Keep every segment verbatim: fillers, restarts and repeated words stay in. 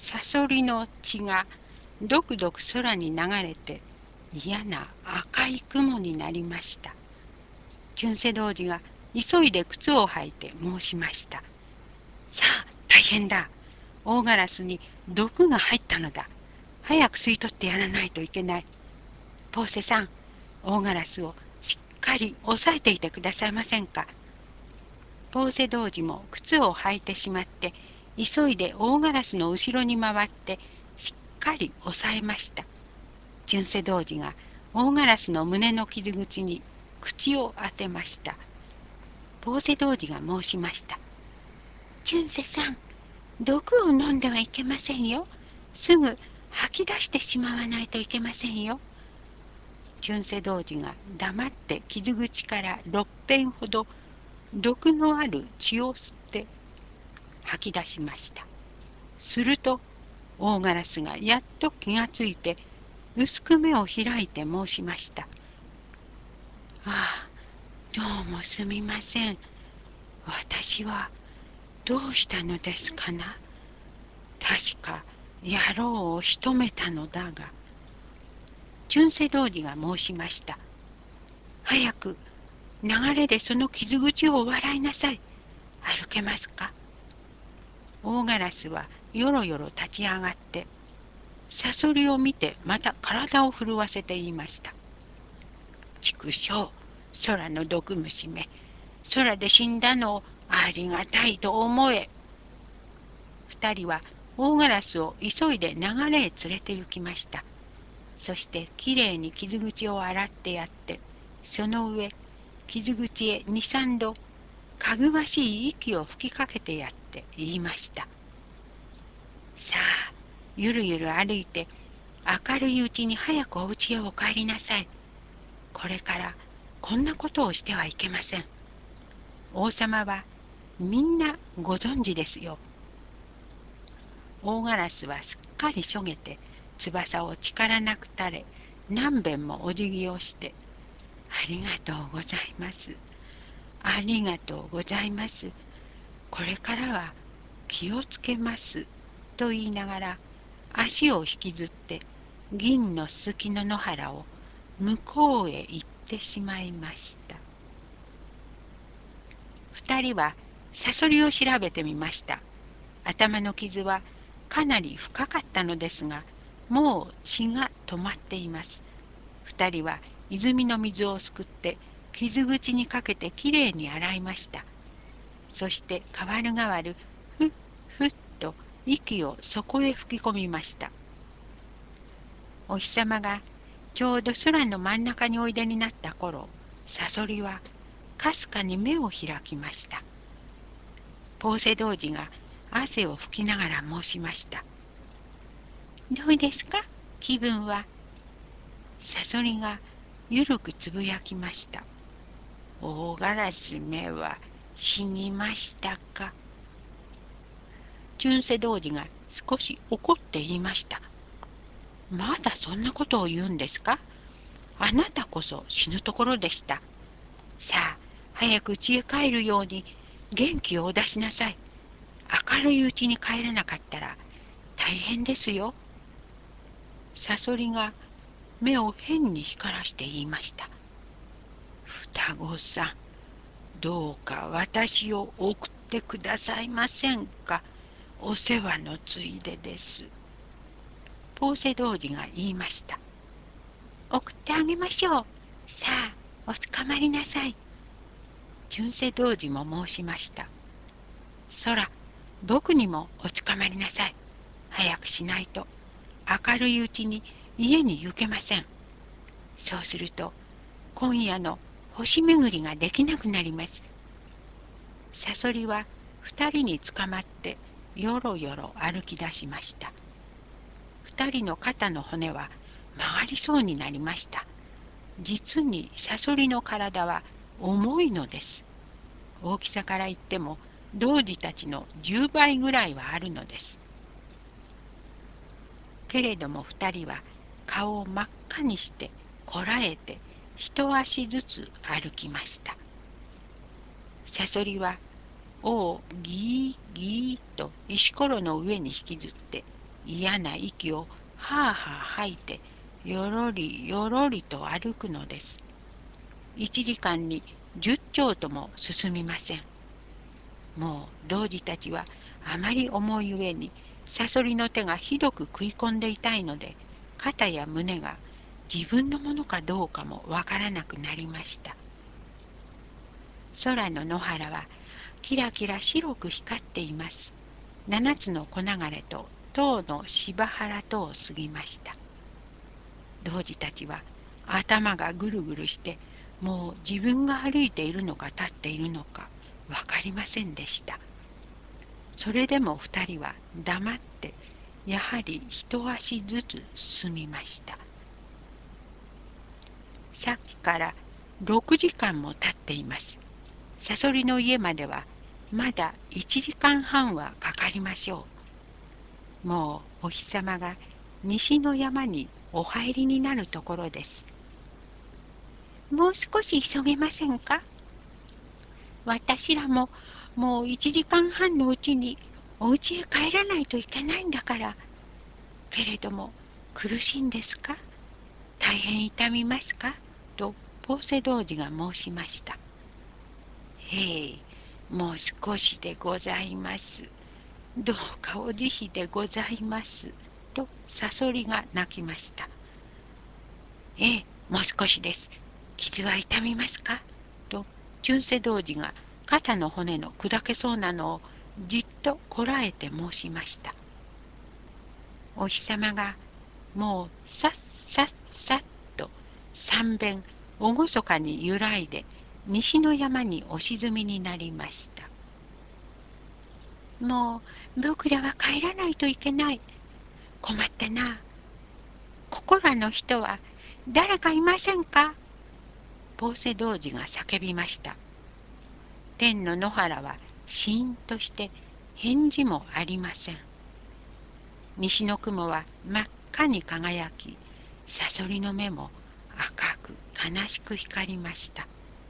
サソリの血がどくどく空に流れて嫌な赤い雲になりました。チュンセ童子が急いで靴を履いて申しました。さあ、大変だ。大ガラスに毒が入ったのだ。早く吸い取ってやらないといけない。ポーセさん、大ガラスをしっかり押さえていてくださいませんか。ポーセ童子も靴を履いてしまって、急いで大ガラスの後ろに回ってしっかり押さえました。チュンセ童子が大ガラスの胸の傷口に口を当てました。ポーセ童子が申しました。チュンセさん、毒を飲んではいけませんよ。すぐ吐き出してしまわないといけませんよ。チュンセ童子が黙って傷口からろっぺんほど毒のある血を吸って吐き出しました。すると大ガラスがやっと気がついて薄く目を開いて申しました。ああ、どうもすみません。私はどうしたのですかな。確か野郎を仕留めたのだが。チュンセ童子が申しました。早く流れでその傷口を笑いなさい。歩けますか。大ガラスはよろよろ立ち上がってサソリを見てまた体を震わせて言いました。畜生、空の毒虫め、空で死んだのをありがたいと思え。二人は大ガラスを急いで流れへ連れて行きました。そしてきれいに傷口を洗ってやって、その上傷口へ二三度かぐわしい息を吹きかけてやって言いました。さあ、ゆるゆる歩いて明るいうちに早くお家へお帰りなさい。これからこんなことをしてはいけません。王様はみんなご存知ですよ。大ガラスはすっかりしょげて翼を力なく垂れ、何べんもお辞儀をして、ありがとうございます。ありがとうございます。これからは気をつけます。と言いながら足を引きずって銀のすすきの野原を向こうへ行ってしまいました。二人はサソリを調べてみました。頭の傷はかなり深かったのですが、もう血が止まっています。二人は泉の水をすくって傷口にかけてきれいに洗いました。そして代わる代わるふっふっと息を底へ吹き込みました。お日様がちょうど空の真ん中においでになった頃、サソリはかすかに目を開きました。ポーセ童子が汗を拭きながら申しました。どうですか、気分は。サソリがゆるくつぶやきました。大ガラスめは死にましたか。チュンセ童子が少し怒って言いました。まだそんなことを言うんですか。あなたこそ死ぬところでした。さあ、早く家へ帰るように元気をお出しなさい。明るいうちに帰らなかったら大変ですよ。サソリが目を変に光らして言いました。双子さん、どうか私を送ってくださいませんか。お世話のついでです。ポーセ童子が言いました。送ってあげましょう。さあ、おつかまりなさい。チュンセ童子も申しました。そら、僕にもおつかまりなさい。早くしないと明るいうちに家に行けません。そうすると今夜の星巡りができなくなります。サソリは二人につかまってよろよろ歩き出しました。二人の肩の骨は曲がりそうになりました。実にサソリの体は重いのです。大きさから言っても童子たちのじゅうばいぐらいはあるのです。けれども二人は顔を真っ赤にしてこらえて一足ずつ歩きました。サソリは尾をギーギーと石ころの上に引きずって嫌な息をはあはあ吐いてよろりよろりと歩くのです。一時間に十丁とも進みません。もう童子たちはあまり重い上にサソリの手がひどく食い込んでいたいので、肩や胸が自分のものかどうかもわからなくなりました。空の野原はキラキラ白く光っています。七つの小流れと塔の芝原とを過ぎました。童子たちは頭がぐるぐるして、もう自分が歩いているのか立っているのか分かりませんでした。それでも二人は黙ってやはり一足ずつ進みました。さっきからろくじかんも経っています。サソリの家まではまだいちじかんはんはかかりましょう。もうお日様が西の山にお入りになるところです。もう少し急げませんか？私らももういちじかんはんのうちにお家へ帰らないといけないんだから。けれども苦しいんですか？大変痛みますか？とポーセ童子が申しました。へえ、もう少しでございます。どうかお慈悲でございます。とサソリが泣きました。ええ、もう少しです。傷は痛みますか？とチュンセ童子が肩の骨の砕けそうなのをじっとこらえて申しました。お日様がもうさっさっさっと三遍厳かに揺らいで西の山にお沈みになりました。もう僕らは帰らないといけない。困ったな。ここらの人は誰かいませんか？ポーセ童子が叫びました。天の野原はシーンとして返事もありません。西の雲は真っ赤に輝き、サソリの目も赤く悲しく光りました。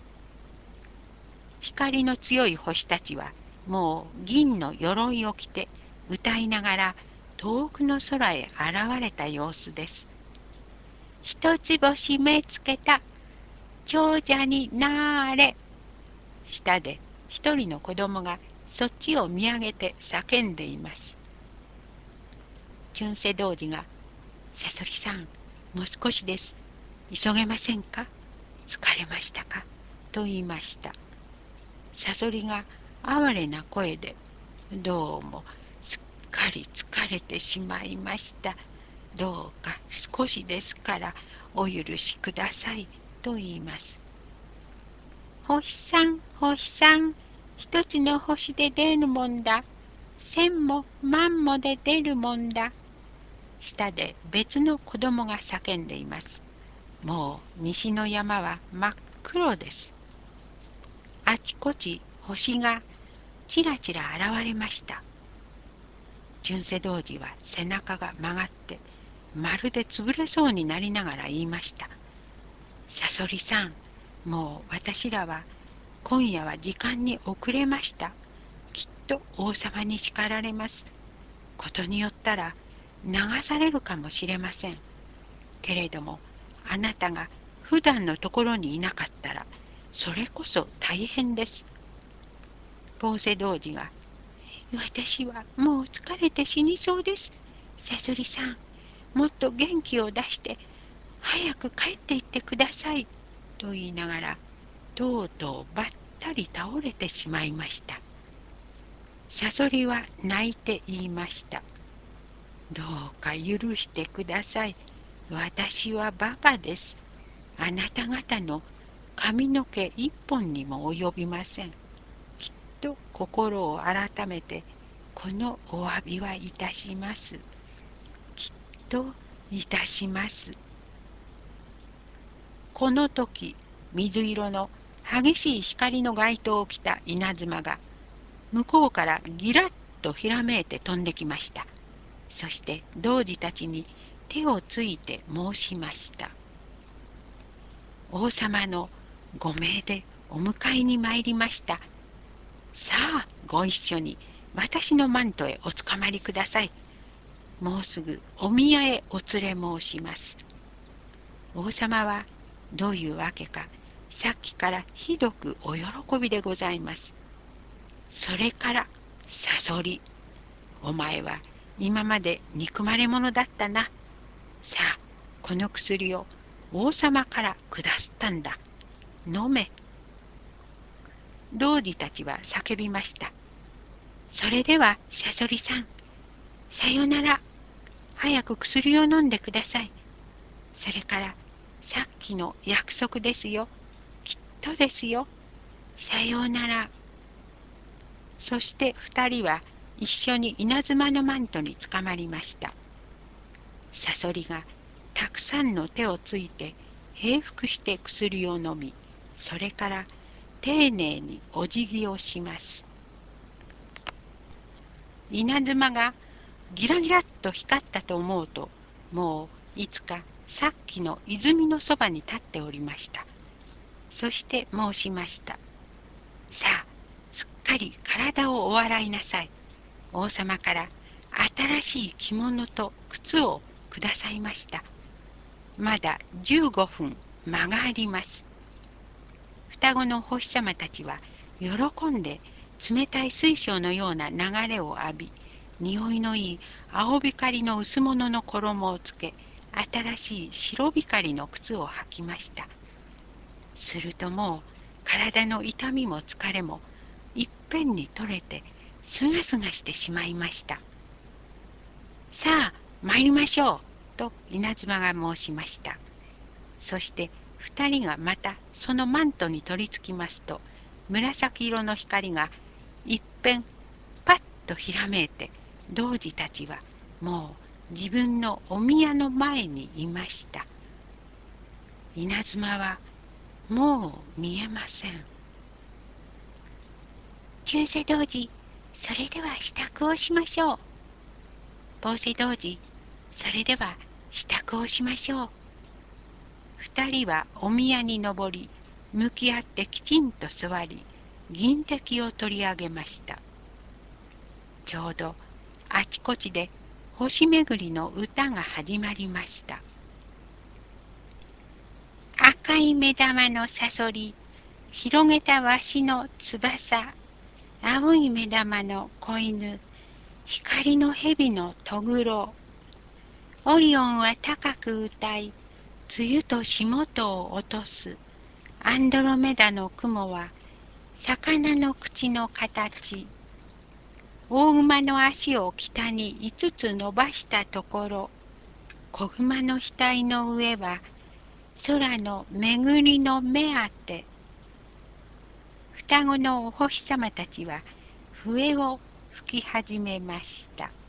光の強い星たちはもう銀の鎧を着て歌いながら遠くの空へ現れた様子です。一つ星目つけた、長者になーれ。下で一人の子供がそっちを見上げて叫んでいます。チュンセ童子が、サソリさん、もう少しです。急げませんか？疲れましたか？と言いました。サソリが哀れな声で、どうもすっかり疲れてしまいました。どうか少しですからお許しください。と言います。星さん、星さん、一つの星で出るもんだ。千も万もで出るもんだ。下で別の子供が叫んでいます。もう西の山は真っ黒です。あちこち星がちらちら現れました。純世童子は背中が曲がってまるで潰れそうになりながら言いました。サソリさん、もう私らは今夜は時間に遅れました。きっと王様に叱られます。ことによったら流されるかもしれません。けれどもあなたが普段のところにいなかったらそれこそ大変です。ポーセ童子が、私はもう疲れて死にそうです。サソリさん、もっと元気を出して早く帰っていってください。と言いながらとうとうばったり倒れてしまいました。サソリは泣いて言いました。どうか許してください。私はバカです。あなた方の髪の毛一本にも及びません。きっと心を改めてこのお詫びはいたします。きっといたします。この時、水色の激しい光の街灯を着た稲妻が向こうからギラッとひらめいて飛んできました。そして童子たちに手をついて申しました。王様のご命でお迎えに参りました。さあご一緒に私のマントへおつかまりください。 もうすぐお宮へお連れ申します。王様はどういうわけか、さっきからひどくお喜びでございます。それから、サソリ、お前は今まで憎まれ者だったな。さあ、この薬を王様から下すったんだ。飲め。老児たちは叫びました。それでは、サソリさん、さよなら。早く薬を飲んでください。それから、さっきの約束ですよ。きっとですよ。さようなら。そして二人は一緒に稲妻のマントにつかまりました。サソリがたくさんの手をついて平服して薬を飲み、それから丁寧にお辞儀をします。稲妻がギラギラっと光ったと思うと、もういつかさっきの泉のそばに立っておりました。そして申しました。さあ、すっかり体をお洗いなさい。王様から新しい着物と靴をくださいました。まだじゅうごふん間があります。双子のお星様たちは喜んで冷たい水晶のような流れを浴び、匂いのいい青光の薄物の衣をつけ、新しい白光の靴を履きました。するともう体の痛みも疲れもいっぺんに取れてすがすがしてしまいました。さあ参りましょうと稲妻が申しました。そして二人がまたそのマントに取り付きますと、紫色の光がいっぺんパッとひらめいて、童子たちはもう自分のお宮の前にいました。稲妻はもう見えません。中世童子、それでは支度をしましょう。坊勢童子、それでは支度をしましょう。二人はお宮に登り、向き合ってきちんと座り、銀笛を取り上げました。ちょうどあちこちで星巡りの歌が始まりました。赤い目玉のさそり、広げたわしの翼、青い目玉の子犬、光の蛇のとぐろ。オリオンは高く歌い、梅雨と霜とを落とす。アンドロメダの雲は、魚の口の形。大馬の足を北に五つ伸ばしたところ、子熊の額の上は、空の巡りの目当て。双子のお星様たちは笛を吹き始めました。